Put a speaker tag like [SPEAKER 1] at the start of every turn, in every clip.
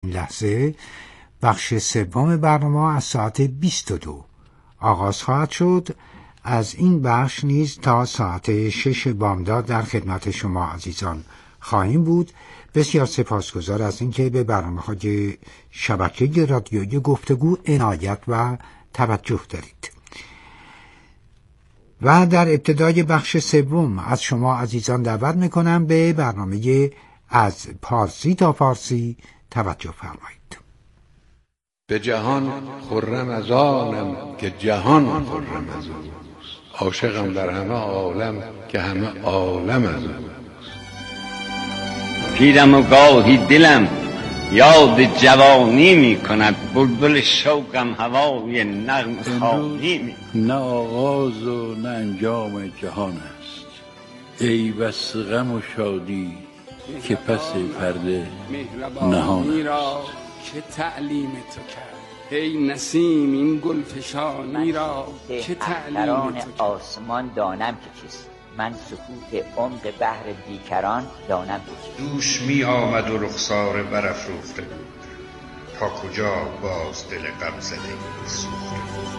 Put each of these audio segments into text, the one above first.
[SPEAKER 1] لحظه بخش سوم برنامه از ساعت 22 آغاز خواهد شد. از این بخش نیز تا ساعت 6 بامداد در خدمت شما عزیزان خواهیم بود. بسیار سپاسگزار از اینکه به برنامه‌های شبکه رادیویی گفتگو عنایت و توجه دارید. و در ابتدای بخش سوم از شما عزیزان دعوت میکنم به برنامه از پارسی تا فارسی توجه فرمایید.
[SPEAKER 2] به جهان خرم از آنم که جهان خرم از اوست، عاشقم در همه عالم که همه عالم از اوست.
[SPEAKER 3] پیرم و گاهی دلم یاد جوانی می کند، بلبل شوقم هوای نغم خانی می کند.
[SPEAKER 4] نه آغاز و نه انجام جهان است، ای بس غم و شادی که پس پرده نهان است.
[SPEAKER 5] که تعلیم تو کرد ای نسیم این گلفشانی را، که تعلیم تو کرد.
[SPEAKER 6] آسمان دانم که چیست، من سکوت عمق بحر بیکران دانم که چیست.
[SPEAKER 7] دوش می آمد و رخسار برافروخته بود، تا کجا باز دل غم زده سوخته بود.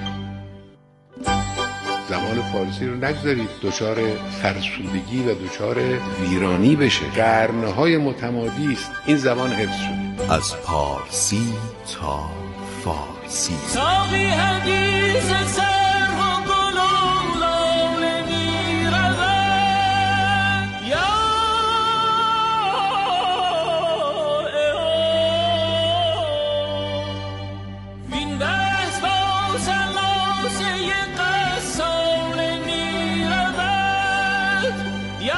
[SPEAKER 2] زبان فارسی رو نگذارید دچار فرسودگی و دچار ویرانی بشه. قرنهای متمادی است این زبان حفظ شده.
[SPEAKER 8] از پارسی تا فارسی.
[SPEAKER 9] ساقی حدیث سر و گل و لاله می رود، یا وین بحث با سلاسه قصال می رود، یا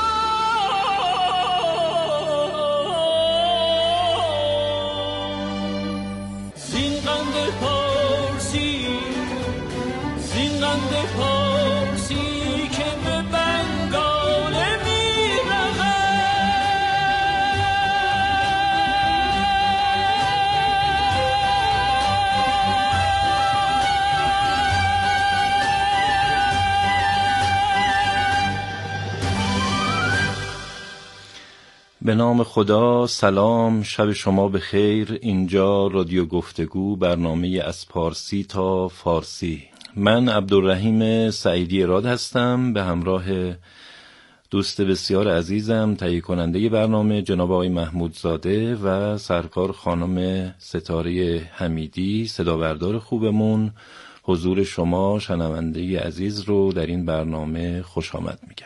[SPEAKER 10] به نام خدا. سلام، شب شما بخیر. اینجا رادیو گفتگو، برنامه از پارسی تا فارسی. من عبدالرحیم سعیدی اراد هستم به همراه دوست بسیار عزیزم، تهیه کننده برنامه جناب آقای محمودزاده و سرکار خانم ستاره حمیدی، صدابردار خوبمون. حضور شما شنونده عزیز رو در این برنامه خوش آمد میگم.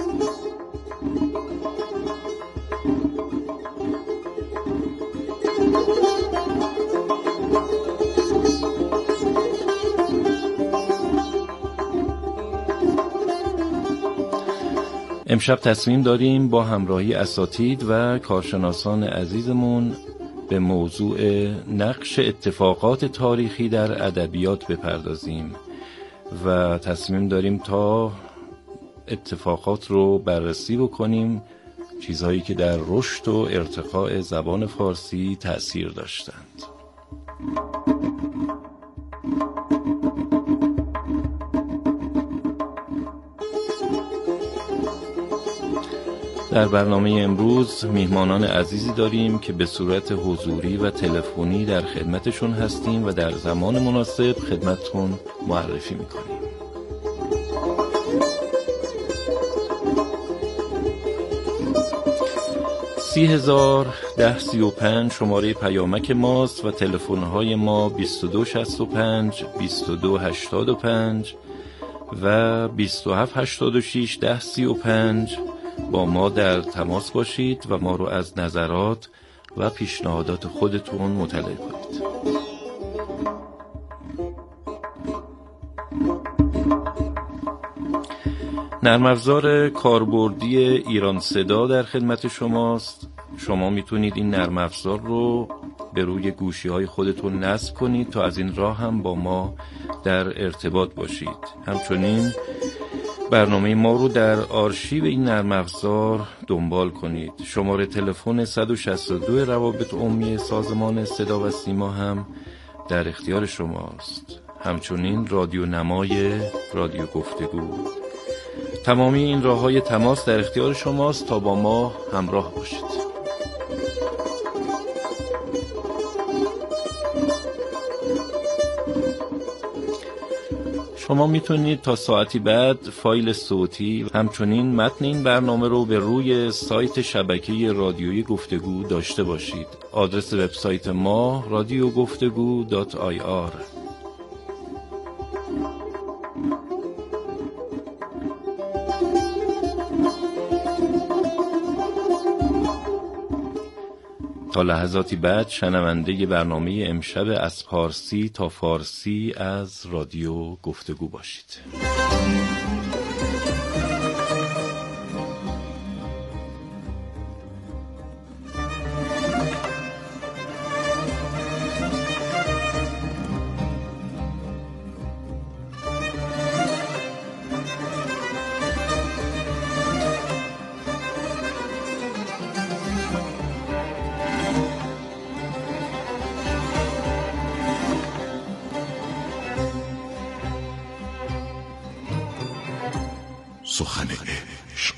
[SPEAKER 10] امشب تصمیم داریم با همراهی اساتید و کارشناسان عزیزمون به موضوع نقش اتفاقات تاریخی در ادبیات بپردازیم و تصمیم داریم تا اتفاقات رو بررسی بکنیم، چیزهایی که در رشد و ارتقاء زبان فارسی تأثیر داشتند. در برنامه امروز میهمانان عزیزی داریم که به صورت حضوری و تلفنی در خدمتشون هستیم و در زمان مناسب خدمتتون معرفی میکنیم. (30,01035) شماره پیامک ماست و تلفن‌های ما 2265 2285 و 2786 1035. با ما در تماس باشید و ما رو از نظرات و پیشنهادات خودتون مطلع کنید. نرم افزار کاربردی ایران صدا در خدمت شماست. شما میتونید این نرم افزار رو به روی گوشی‌های خودتون نصب کنید تا از این راه هم با ما در ارتباط باشید. همچنین برنامه ما رو در آرشیو این نرم افزار دنبال کنید. شماره تلفن 162 روابط عمومی سازمان صدا و سیما هم در اختیار شماست. همچنین رادیو نمای رادیو گفتگو. تمامی این راه‌های تماس در اختیار شماست تا با ما همراه باشید. شما میتونید تا ساعتی بعد فایل صوتی و همچنین متن این برنامه رو به روی سایت شبکه رادیویی گفتگو داشته باشید. آدرس وبسایت ما radiogoftego.ir. تا لحظاتی بعد شنونده برنامه امشب از پارسی تا فارسی از رادیو گفتگو باشید.
[SPEAKER 8] سخن عشق.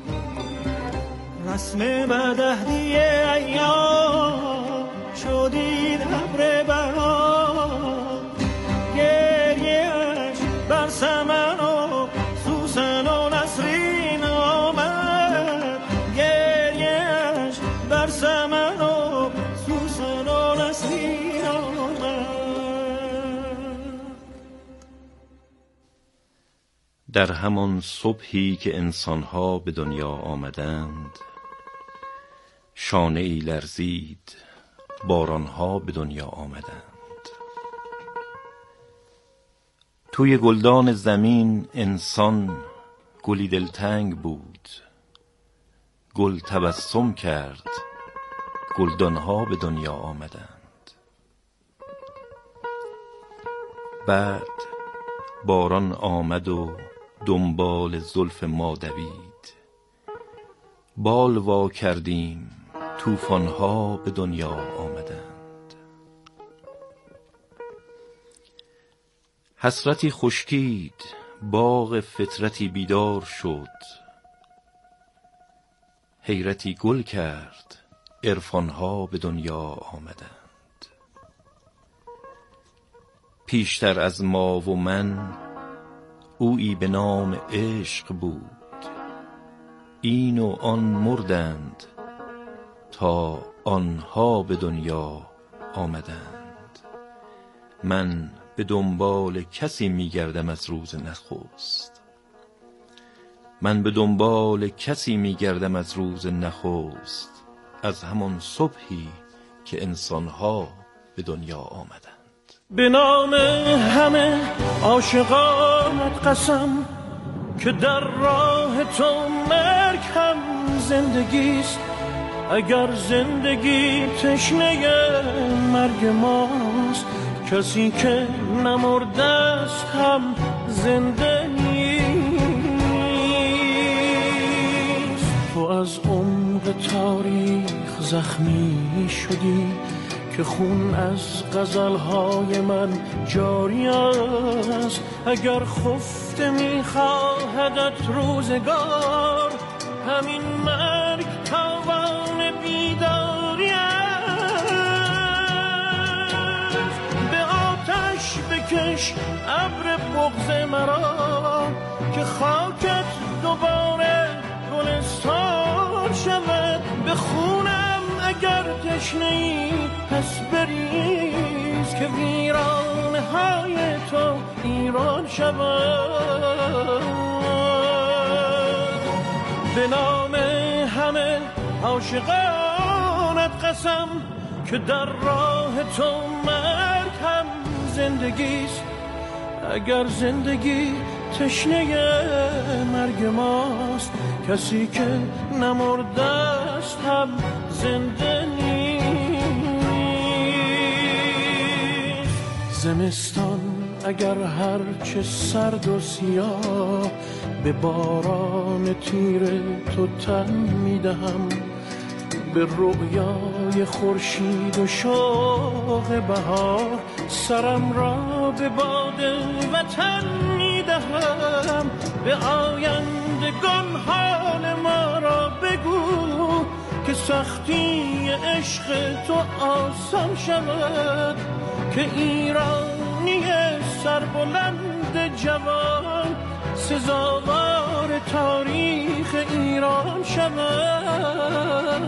[SPEAKER 9] رسم بدهدی ایام شدید ابر بهار، گریه‌اش بر سمن و سوسن و نسرین آمد، گریه‌اش بر سمن و سوسن و نسرین آمد.
[SPEAKER 10] در همان صبحی که انسانها به دنیا آمدند، شانه ای لرزید، بارانها به دنیا آمدند. توی گلدان زمین انسان گلی دلتنگ بود، گل تبسم کرد، گلدانها به دنیا آمدند. بعد باران آمد و دنبال زلف ما دوید، بال وا کردیم، طوفان‌ها به دنیا آمدند. حسرتی خشکید، باغ فطرتی بیدار شد، حیرتی گل کرد، عرفان‌ها به دنیا آمدند. پیشتر از ما و من اویی به نام عشق بود، این و آن مردند تا آنها به دنیا آمدند. من به دنبال کسی میگردم از روز نخست، من به دنبال کسی میگردم از روز نخست، از همان صبحی که انسانها به دنیا آمدند.
[SPEAKER 9] به نام همه عاشقانت قسم که در راه تو مرگ هم زندگیست. اگر زندگی تشنه مرگ ماست، کسی که نمرده است هم زنده نیست. تو از عمق تاریخ زخمی شدی که خون از غزلهای من جاری است. اگر خفته می‌خواهدت روزگار، همین مرگ تاوان بیداری است. به آتش بکش ابر بغض مرا که خاکت دوباره گلستان شود. به خونم اگر تشنه‌ای پس بریز که ویرانه های تو ایران شود. به نام همه عاشقانت قسم که در راه تو مرگ هم زندگیست. اگر زندگی تشنه مرگ ماست، کسی که نمرده است هم زنده نیست. زمستان اگر هرچه سرد و سیاه، به باران تیر تو تن میدهم. به رؤیای خورشید و شوق بهار، سرم را به باد وطن میدهم. به آیندگان حال ما را بگو که سختی عشق تو آسان شود. که ایرانی سربلند مرد جوان سزاوار تاریخ ایران شود.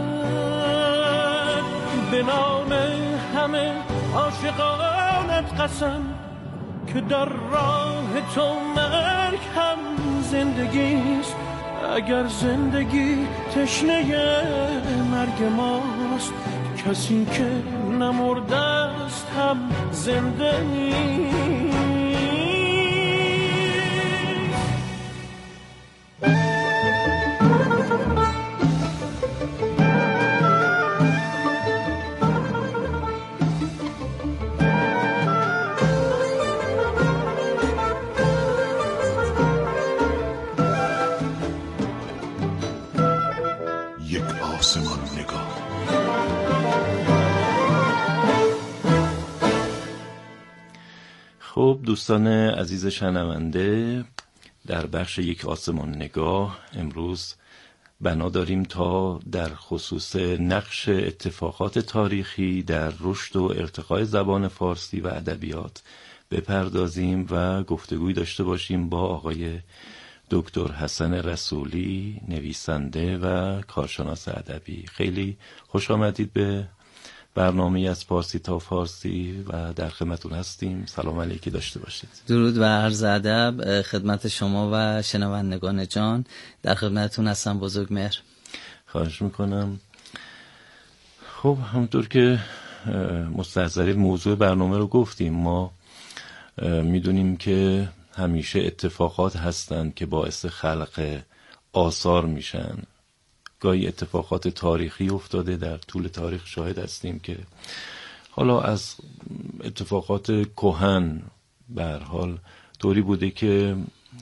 [SPEAKER 9] به نام همه عاشقانت قسم که در راه تو مرگ هم زندگیست. اگر زندگی تشنه مرگ ماست، کسی که نمرده است هم زنده نیست.
[SPEAKER 10] خب دوستان عزیز شنونده، در بخش یک آسمان نگاه امروز بنا داریم تا در خصوص نقش اتفاقات تاریخی در رشد و ارتقای زبان فارسی و ادبیات بپردازیم و گفتگوی داشته باشیم با آقای دکتر حسن رسولی، نویسنده و کارشناس ادبی. خیلی خوش آمدید به برنامه از پارسی تا فارسی و در خدمتتون هستیم. سلام علیکی داشته باشید.
[SPEAKER 11] درود و عرض ادب خدمت شما و شنوندگان جان. در خدمتتون هستم بزرگ مهر.
[SPEAKER 10] خواهش میکنم. خب همونطور که مستحضرین موضوع برنامه رو گفتیم، ما میدونیم که همیشه اتفاقات هستند که باعث خلق آثار میشن. گاهی اتفاقات تاریخی افتاده، در طول تاریخ شاهد هستیم که حالا از اتفاقات کهن به هر حال طوری بوده که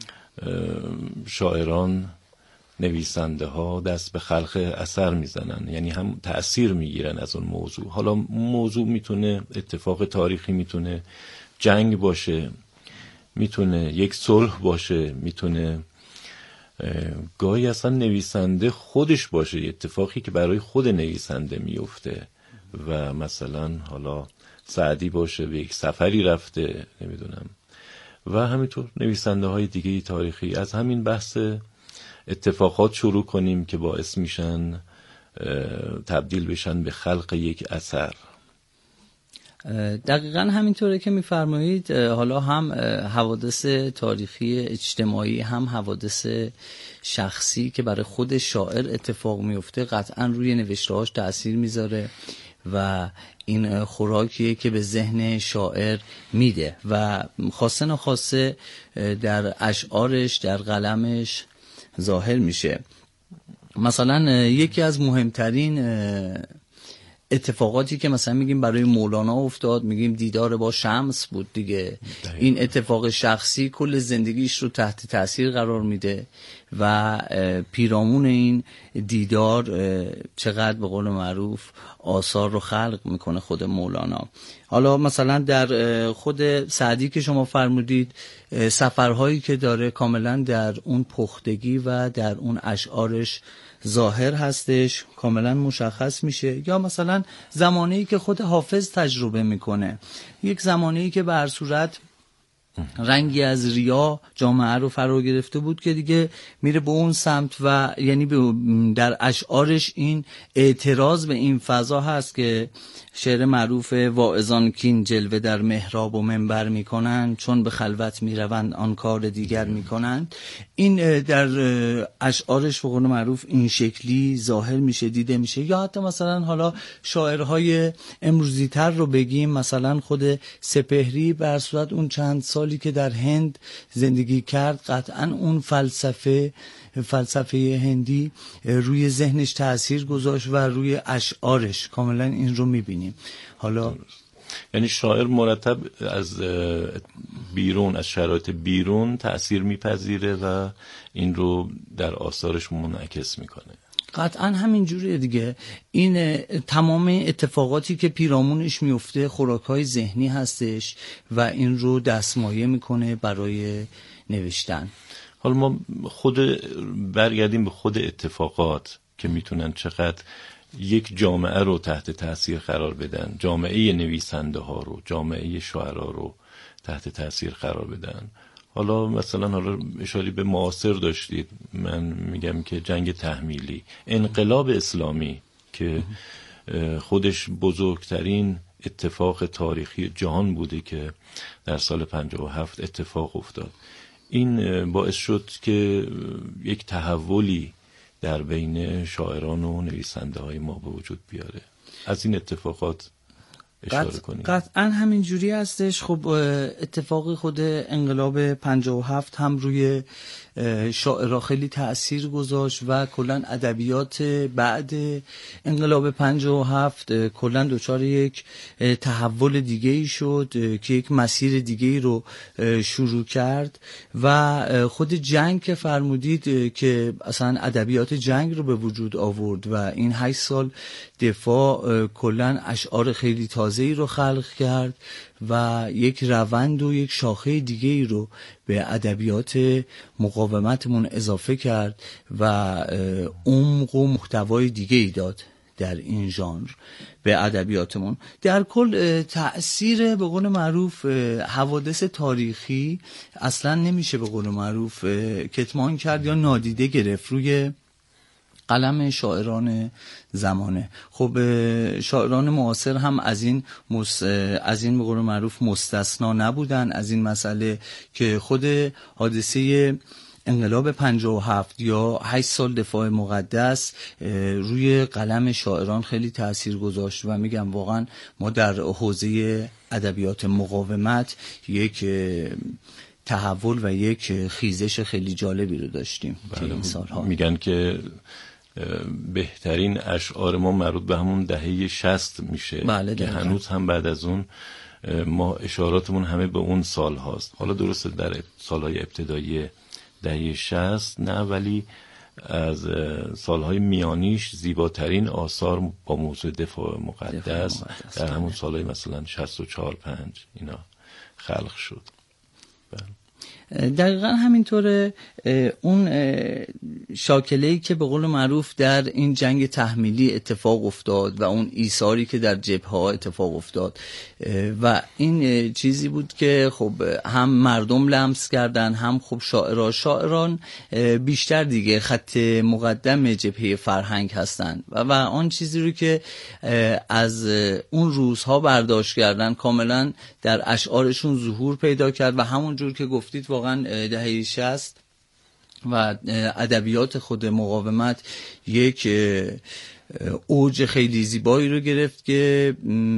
[SPEAKER 10] شاعران، نویسنده ها دست به خلق اثر میزنن، یعنی هم تأثیر میگیرن از اون موضوع. حالا موضوع میتونه اتفاق تاریخی، میتونه جنگ باشه، میتونه یک صلح باشه، میتونه گاهی اصلا نویسنده خودش باشه، اتفاقی که برای خود نویسنده میفته و مثلا حالا سعدی باشه به یک سفری رفته، نمیدونم، و همینطور نویسنده های دیگه تاریخی. از همین بحث اتفاقات شروع کنیم که باعث میشن تبدیل بشن به خلق یک اثر.
[SPEAKER 11] دقیقا همینطوره که میفرمایید. حالا هم حوادث تاریخی اجتماعی، هم حوادث شخصی که برای خود شاعر اتفاق میفته قطعا روی نوشته‌هاش تأثیر میذاره و این خوراکیه که به ذهن شاعر میده و خاصه نخواسته در اشعارش، در قلمش ظاهر میشه. مثلا یکی از مهمترین اتفاقاتی که مثلا میگیم برای مولانا افتاد، میگیم دیدار با شمس بود دیگه. این اتفاق شخصی کل زندگیش رو تحت تاثیر قرار میده و پیرامون این دیدار چقدر به قول معروف آثار رو خلق میکنه خود مولانا. حالا مثلا در خود سعدی که شما فرمودید، سفرهایی که داره کاملا در اون پختگی و در اون اشعارش ظاهر هستش، کاملا مشخص میشه. یا مثلا زمانه‌ای که خود حافظ تجربه میکنه، یک زمانه‌ای که به هر صورت رنگی از ریا جامعه رو فرا گرفته بود که دیگه میره به اون سمت و یعنی در اشعارش این اعتراض به این فضا هست که شعر معروف واعظان کین جلوه در محراب و منبر میکنن، چون به خلوت میروند آن کار دیگر میکنند. این در اشعارش به قول معروف این شکلی ظاهر میشه، دیده میشه. یا حتی مثلا حالا شاعرهای امروزی تر رو بگیم، مثلا خود سپهری به هر صورت اون چند سالی که در هند زندگی کرد قطعا اون فلسفه هندی روی ذهنش تأثیر گذاشت و روی اشعارش کاملا این رو میبینیم. حالا
[SPEAKER 10] یعنی شاعر مرتب از بیرون، از شرایط بیرون تأثیر میپذیره و این رو در آثارش منعکس میکنه.
[SPEAKER 11] قطعا همین جوریه دیگه. این تمام اتفاقاتی که پیرامونش میفته خوراک‌های ذهنی هستش و این رو دستمایه میکنه برای نوشتن.
[SPEAKER 10] حالا ما برگردیم به خود اتفاقات که میتونن چقدر یک جامعه رو تحت تاثیر قرار بدن، جامعه نویسنده ها رو، جامعه شاعرها رو تحت تاثیر قرار بدن. حالا مثلا اشاره به معاصر داشتید، من میگم که جنگ تحمیلی، انقلاب اسلامی که خودش بزرگترین اتفاق تاریخی جهان بوده که در سال 57 اتفاق افتاد، این باعث شد که یک تحولی در بین شاعران و نویسنده های ما به وجود بیاره. از این اتفاقات اشاره کنید.
[SPEAKER 11] قطعا همین جوری هستش. خب اتفاق خود انقلاب 57 هم روی شاعرها خیلی تأثیر گذاشت و کلا ادبیات بعد انقلاب 57 کلا دچار یک تحول دیگه ای شد که یک مسیر دیگه ای رو شروع کرد و خود جنگ که فرمودید که اصلا ادبیات جنگ رو به وجود آورد و این 8 سال دفاع کلا اشعار خیلی تازه‌ای رو خلق کرد و یک روند و یک شاخه دیگه ای رو به ادبیات مقاومتمون اضافه کرد و عمق و محتوای دیگه ای داد در این ژانر به ادبیاتمون. در کل تأثیر به قول معروف حوادث تاریخی اصلا نمیشه به قول معروف کتمان کرد یا نادیده گرفت روی قلم شاعران زمانه. خب شاعران معاصر هم از این به قول معروف مستثنا نبودن از این مسئله که خود حادثه انقلاب 57 یا 8 سال دفاع مقدس روی قلم شاعران خیلی تأثیر گذاشت و میگم واقعا ما در حوزه ادبیات مقاومت یک تحول و یک خیزش خیلی جالبی رو داشتیم که این سالها.
[SPEAKER 10] میگن که بهترین اشعار ما مربوط به همون دهه 60 میشه.
[SPEAKER 11] بله
[SPEAKER 10] که هنوز هم بعد از اون ما اشاراتمون همه به اون سال هاست. حالا درسته در سالهای ابتدایی دهه 60 نه، ولی از سالهای میانیش زیباترین آثار با موضوع دفاع مقدس در همون سالهای مثلا 64 5 اینا خلق شد.
[SPEAKER 11] دقیقا همینطوره. اون شاکله‌ای که به قول معروف در این جنگ تحمیلی اتفاق افتاد و اون ایثاری که در جبهه‌ها اتفاق افتاد و این چیزی بود که خب هم مردم لمس کردن هم خب شاعران بیشتر دیگه خط مقدم جبهه فرهنگ هستن و آن چیزی رو که از اون روزها برداشت کردن کاملا در اشعارشون ظهور پیدا کرد و همون جور که گفتید واقعا دهه 60 و ادبیات خود مقاومت یک اوج خیلی زیبایی رو گرفت که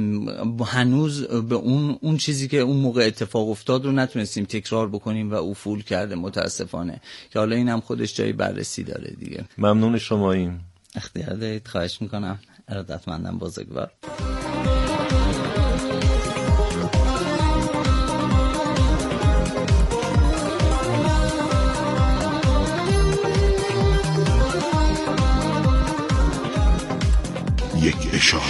[SPEAKER 11] هنوز به اون چیزی که اون موقع اتفاق افتاد رو نتونستیم تکرار بکنیم و افول کرده متاسفانه، که حالا این هم خودش جای بررسی داره دیگه.
[SPEAKER 10] ممنون شماییم.
[SPEAKER 11] اختیار دارید. خواهش میکنم. ارادتمندم بزرگوار.
[SPEAKER 8] یک اشاره.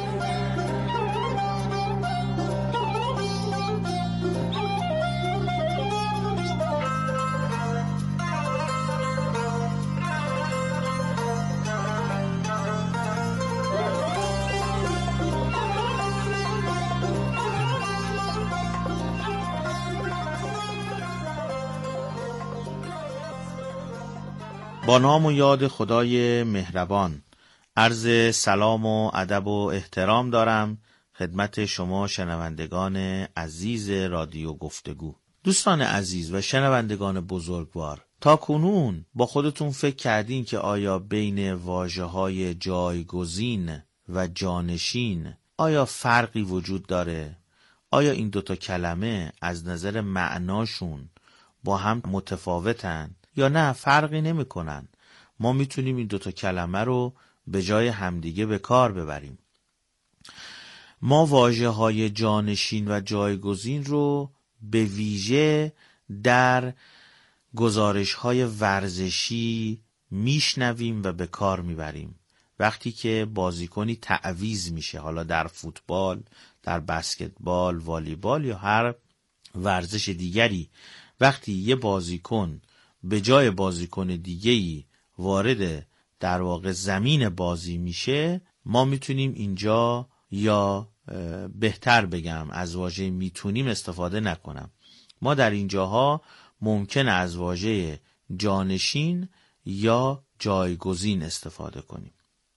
[SPEAKER 12] با نام و یاد خدای مهربان عرض سلام و ادب و احترام دارم خدمت شما شنوندگان عزیز رادیو گفتگو. دوستان عزیز و شنوندگان بزرگوار، تا کنون با خودتون فکر کردین که آیا بین واژه‌های جایگزین و جانشین آیا فرقی وجود داره؟ آیا این دوتا کلمه از نظر معناشون با هم متفاوتن یا نه فرقی نمی کنن؟ ما میتونیم این دوتا کلمه رو به جای همدیگه به کار ببریم. ما واژه‌های جانشین و جایگزین رو به ویژه در گزارش‌های ورزشی میشنویم و به کار میبریم. وقتی که بازیکنی تعویض میشه، حالا در فوتبال، در بسکتبال، والیبال یا هر ورزش دیگری، وقتی یه بازیکن به جای بازیکن دیگه‌ای وارد در واقع زمین بازی میشه، ما میتونیم اینجا، یا بهتر بگم از واژه میتونیم استفاده نکنم، ما در اینجاها ممکن از واژه جانشین یا جایگزین استفاده کنیم.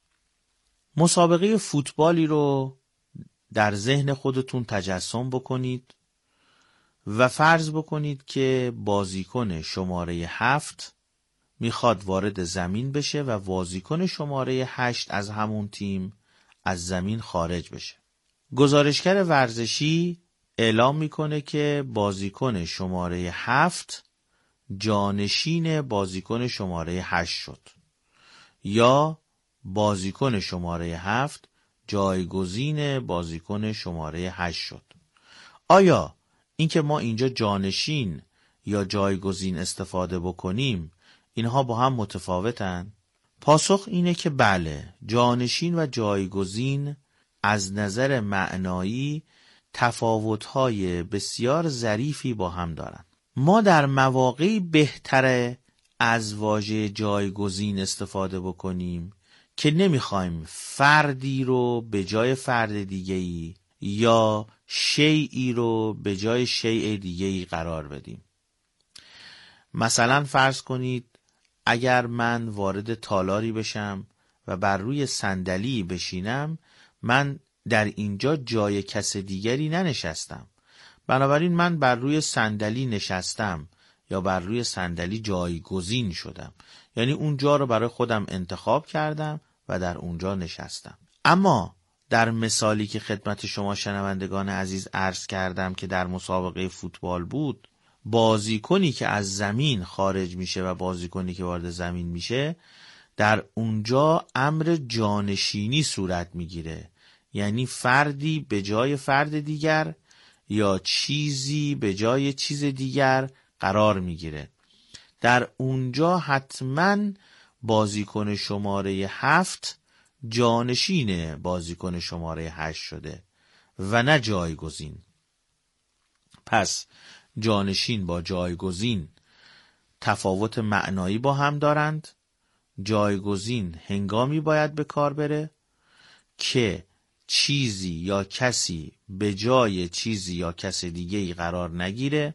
[SPEAKER 12] مسابقه فوتبالی رو در ذهن خودتون تجسم بکنید و فرض بکنید که بازیکن شماره 7 میخواد وارد زمین بشه و بازیکن شماره 8 از همون تیم از زمین خارج بشه. گزارشگر ورزشی اعلام میکنه که بازیکن شماره 7 جانشین بازیکن شماره 8 شد یا بازیکن شماره 7 جایگزین بازیکن شماره 8 شد. آیا اینکه ما اینجا جانشین یا جایگزین استفاده بکنیم اینها با هم متفاوتن؟ پاسخ اینه که بله، جانشین و جایگزین از نظر معنایی تفاوت‌های بسیار ظریفی با هم دارن. ما در مواقعی بهتره از واژه جایگزین استفاده بکنیم که نمیخوایم فردی رو به جای فرد دیگه‌ای یا شیئی رو به جای شیء دیگه‌ای قرار بدیم. مثلا فرض کنید اگر من وارد تالاری بشم و بر روی صندلی بشینم، من در اینجا جای کس دیگری ننشستم، بنابراین من بر روی صندلی نشستم یا بر روی صندلی جایگزین شدم، یعنی اونجا رو برای خودم انتخاب کردم و در اونجا نشستم. اما در مثالی که خدمت شما شنوندگان عزیز عرض کردم که در مسابقه فوتبال بود، بازیکنی که از زمین خارج میشه و بازیکنی که وارد زمین میشه، در اونجا امر جانشینی صورت میگیره، یعنی فردی به جای فرد دیگر یا چیزی به جای چیز دیگر قرار میگیره. در اونجا حتما بازیکن شماره 7 جانشین بازیکن شماره 8 شده و نه جایگزین. پس جانشین با جایگزین تفاوت معنایی با هم دارند. جایگزین هنگامی باید به کار بره که چیزی یا کسی به جای چیزی یا کس دیگه‌ای قرار نگیره،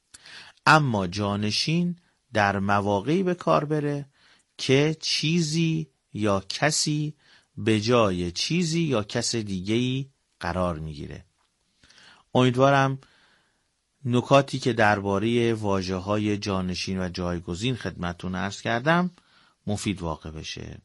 [SPEAKER 12] اما جانشین در مواقعی به کار بره که چیزی یا کسی به جای چیزی یا کس دیگه‌ای قرار میگیره. امیدوارم نکاتی که درباره واژه‌های جانشین و جایگزین خدمتتون عرض کردم مفید واقع بشه.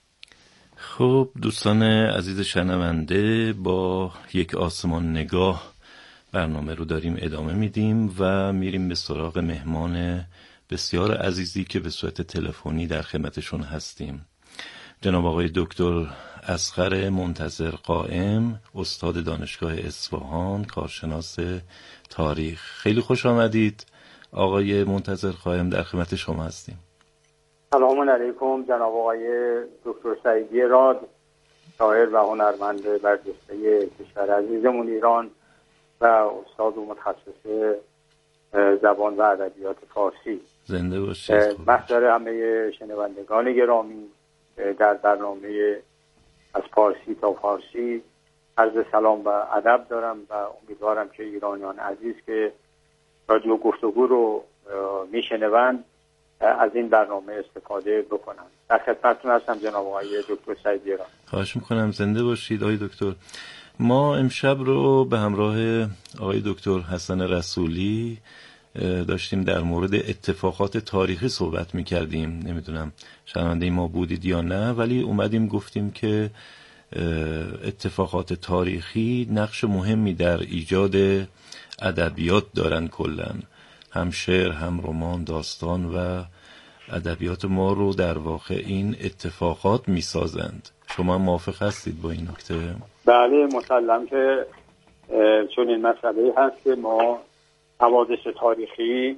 [SPEAKER 10] خب دوستان عزیز شنونده، با یک آسمان نگاه برنامه رو داریم ادامه میدیم و میریم به سراغ مهمان بسیار عزیزی که به صورت تلفنی در خدمتشون هستیم. جناب آقای دکتر اصغر منتظر قائم، استاد دانشگاه اصفهان، کارشناس تاریخ. خیلی خوش آمدید آقای منتظر قائم، در خدمت شما هستیم.
[SPEAKER 13] سلام علیکم جناب آقای دکتر سعیدی راد، شاعر و هنرمند برجسته کشور عزیزمون ایران و استاد و متخصص زبان و ادبیات فارسی.
[SPEAKER 10] زنده باشید.
[SPEAKER 13] محضر همه شنوندگان گرامی در برنامه از پارسی تا فارسی عرض سلام و ادب دارم و امیدوارم که ایرانیان عزیز که رادیو گفتگو رو میشنوند از این برنامه استفاده بکنن. در خدمتتون هستم جناب آقای دکتر سعیدی راد.
[SPEAKER 10] خواهش میکنم، زنده باشید آقای دکتر. ما امشب رو به همراه آقای دکتر حسن رسولی داشتیم در مورد اتفاقات تاریخی صحبت میکردیم. نمیدونم شنونده ما بودید یا نه، ولی اومدیم گفتیم که اتفاقات تاریخی نقش مهمی در ایجاد ادبیات دارن. کلن هم شعر، هم رمان، داستان و ادبیات ما رو در واقع این اتفاقات میسازند. شما موافق هستید با این نکته؟
[SPEAKER 13] بله، مسلم که چون این مسئله هست که ما حوادث تاریخی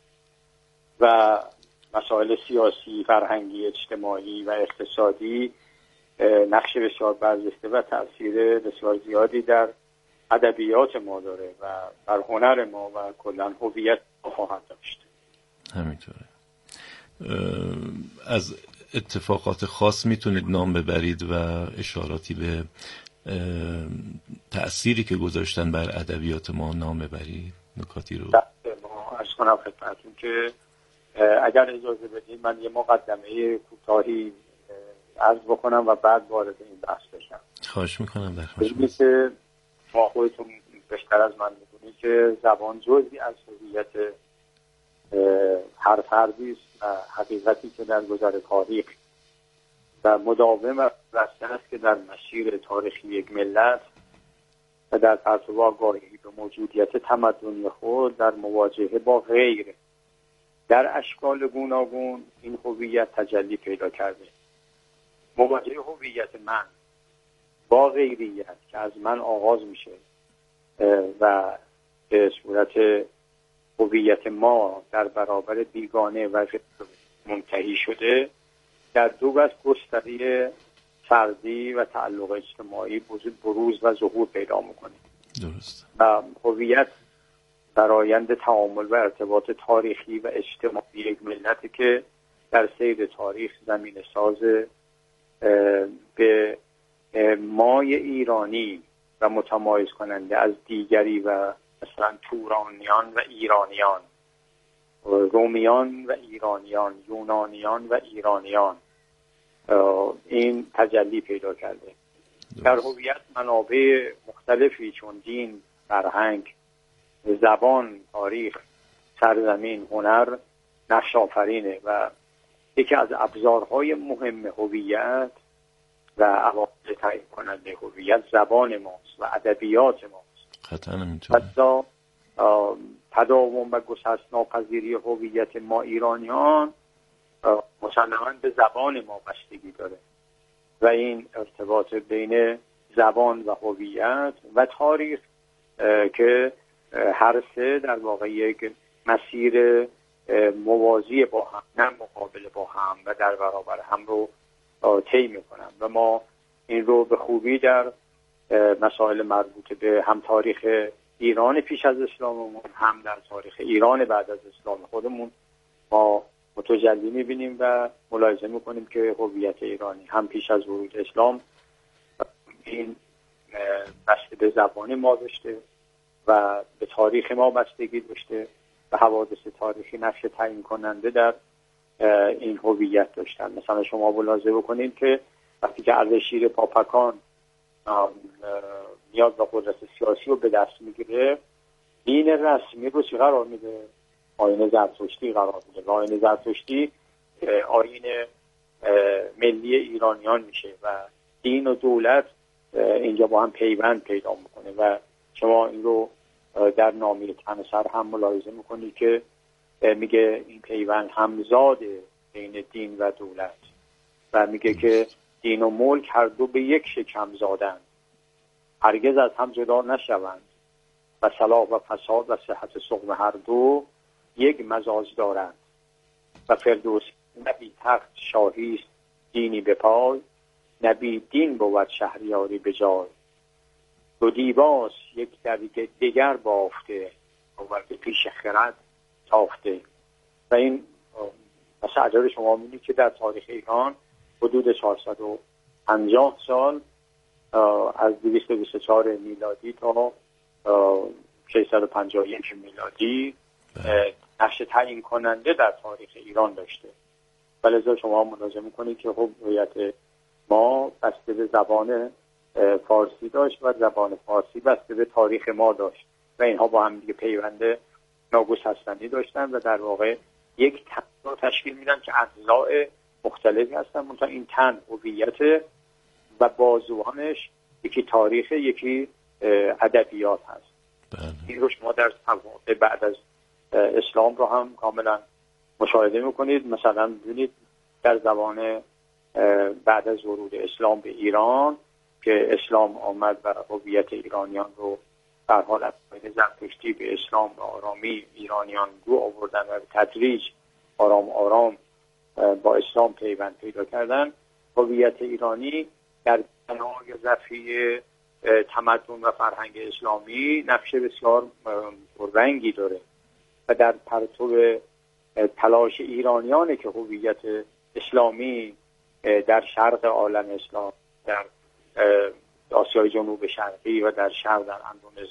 [SPEAKER 13] و مسائل سیاسی، فرهنگی، اجتماعی و اقتصادی نقش بسیار برجسته و تأثیر بسیار زیادی در ادبیات ما داره و بر هنر ما و کلاً هویت خواهد داشت.
[SPEAKER 10] همینطوره. از اتفاقات خاص میتونید نام ببرید و اشاراتی به تأثیری که گذاشتن بر ادبیات ما نام ببرید؟ نکاتی رو
[SPEAKER 13] ما عرض کنم خدمتتون که اگر اجازه بدید من یه مقدمه کوتاهی عرض بکنم و بعد وارد این بحث بشم.
[SPEAKER 10] خواهش میکنم در خدمتتون.
[SPEAKER 13] که ما خودتون بیشتر از من میدونید که زبان جزئی از هویت هر فردی است و حقیقتی که در گذر تاریخ و مداوم رسته است که در مسیر تاریخی یک ملت و در پرتو آگاهی به موجودیت تمدنی خود در مواجهه با غیر در اشکال گوناگون این هویت تجلی پیدا کرده. مواجهه هویت من با غیریت که از من آغاز میشه و به صورت هویت ما در برابر بیگانه و منتهی شده در دو بس گستره فردی و تعلق اجتماعی بروز و ظهور پیدا میکنه.
[SPEAKER 10] درست.
[SPEAKER 13] و هویت فرآیند تعامل و ارتباط تاریخی و اجتماعی یک ملتی که در سیر تاریخ زمینه ساز به مای ایرانی و متمایز کننده از دیگری و مثلا تورانیان و ایرانیان، رومیان و ایرانیان، یونانیان و ایرانیان این تجلی پیدا کرده. در هویت منابع مختلفی چون دین، فرهنگ، زبان، تاریخ، سرزمین، هنر نقش آفرینه و یکی از ابزارهای مهم هویت و عوامل تعیین کننده هویت زبان ماست و ادبیات ماست.
[SPEAKER 10] قطعا همینطوره.
[SPEAKER 13] حتی تداوم و گسست‌ناپذیری هویت ما ایرانیان مسلماً به زبان ما بستگی داره و این ارتباط بین زبان و هویت و تاریخ که هر سه در واقع یک مسیر موازی با هم نه مقابل با هم و در برابر هم رو طی میکنن و ما این رو به خوبی در مسائل مربوط به هم تاریخ ایران پیش از اسلاممون هم در تاریخ ایران بعد از اسلام خودمون ما متجلی میبینیم و ملاحظه میکنیم که هویت ایرانی هم پیش از ورود اسلام این بسته به زبان ما داشته و به تاریخ ما بستگی داشته و حوادث تاریخی نقش تعیین کننده در این هویت داشتن. مثلا شما ملاحظه بکنید که وقتی که اردشیر پاپکان میاد و قدرت سیاسی رو به دست میگیره دین رسمی رو چی قرار میده؟ آیین زرتشتی قرار میده. آیین زرتشتی آیین ملی ایرانیان میشه و دین و دولت اینجا با هم پیوند پیدا میکنه و شما این رو در نامه تنسر هم ملاحظه میکنید که میگه این پیوند همزاد بین دین و دولت و میگه که دین و ملک هر دو به یک شکم زادند، هرگز از هم جدا نشوند و صلاح و فساد و صحت سقم هر دو یک مزاج دارند و فردوس نبی تخت شاهیست دینی به پای، نبی دین بود شهریاری به جای، دو دیباس یک در دیگر بافته و پیش خرد تافته. و این مسئله شما می‌بینید که در تاریخ ایران حدود 450 سال از 224 میلادی تا 651 میلادی نقش تعیین کننده در تاریخ ایران داشته. ولذا شما ملاحظه می‌کنید که هویت ما بسته به زبان فارسی داشت و زبان فارسی بسته به تاریخ ما داشت و اینها با هم دیگه پیوند ناگسستنی داشتن و در واقع یک تن رو تشکیل میدن که اجزاء مختلفی هستن. منتها این تن هویت و بازوانش یکی تاریخ یکی ادبیات هست. این رو شما در بعد از اسلام رو هم کاملا مشاهده میکنید. مثلا ببینید در زبان بعد از ورود اسلام به ایران که اسلام آمد و هویت ایرانیان رو در حالت زرتشتی به اسلام و آرامی ایرانیان رو آوردن و به تدریج آرام آرام با اسلام پیوند پیدا کردن. هویت ایرانی در بنای ظرفی تمدن و فرهنگ اسلامی نقش بسیار رنگی داره و در پرتو تلاش ایرانیانه که هویت اسلامی در شرق عالم اسلام، در آسیای جنوب شرقی و در شرق در اندونزی